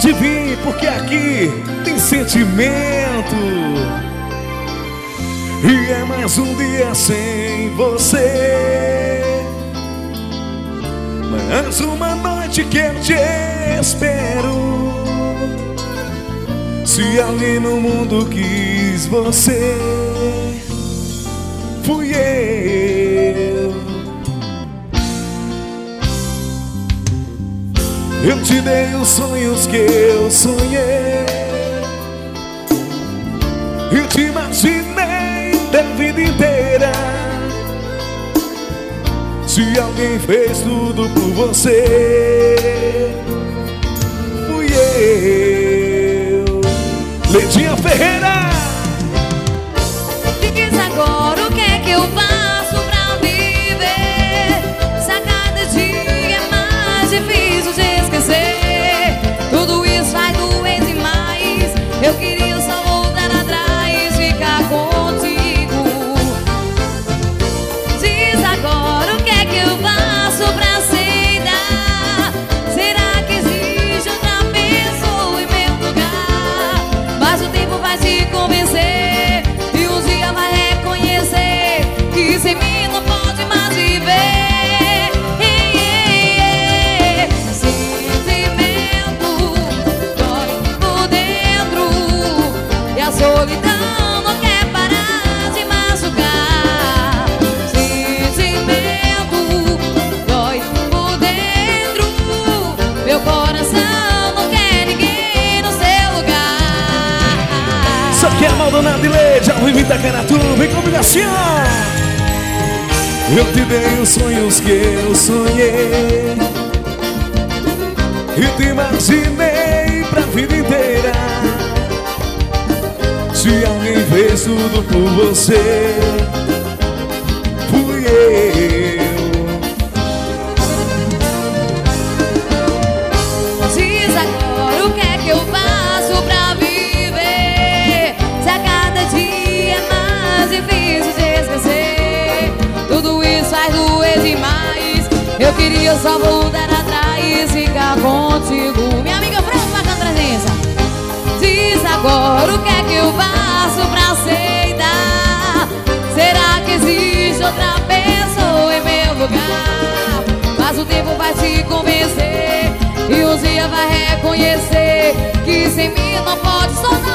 pode vir, porque aqui tem sentimento. E é mais um dia sem você, mais uma noite que eu te espero. Se alguém no mundo quis você, fui eu. Eu te dei os sonhos que eu sonhei, eu te imaginei da vida inteira. Se alguém fez tudo por você, fui eu. Ledinha Ferreira. Diz agora o que é que eu faço pra viver, se a cada dia é mais difícil de esquecer. Tudo isso vai doer demais, eu queria só voltar atrás, ficar contigo. Diz agora o que é que eu faço pra aceitar. Será que existe outra pessoa em meu lugar? Mas o tempo vai te convencer e um dia vai reconhecer que sem mim não pode mais viver. Sentimento dói por dentro e a solidão não quer parar de machucar. Sentimento dói por dentro, meu coração não quer ninguém no seu lugar. Só que é Maldonado e Leide, ao vivo Itacaratu, vem comigo assim, ó. Eu te dei os sonhos que eu sonhei, e te imaginei pra vida inteira. Se alguém fez tudo por você, fui eu. Diz agora o que é que eu faço pra viver, se a cada dia é mais difícil de esquecer. Tudo isso faz doer demais, eu queria só voltar atrás, ficar contigo. Minha amiga Fran, marcando presença. Diz agora o que é que eu faço pra aceitar. Será que existe outra pessoa em meu lugar? Mas o tempo vai te convencer e um dia vai reconhecer que sem mim não pode soltar.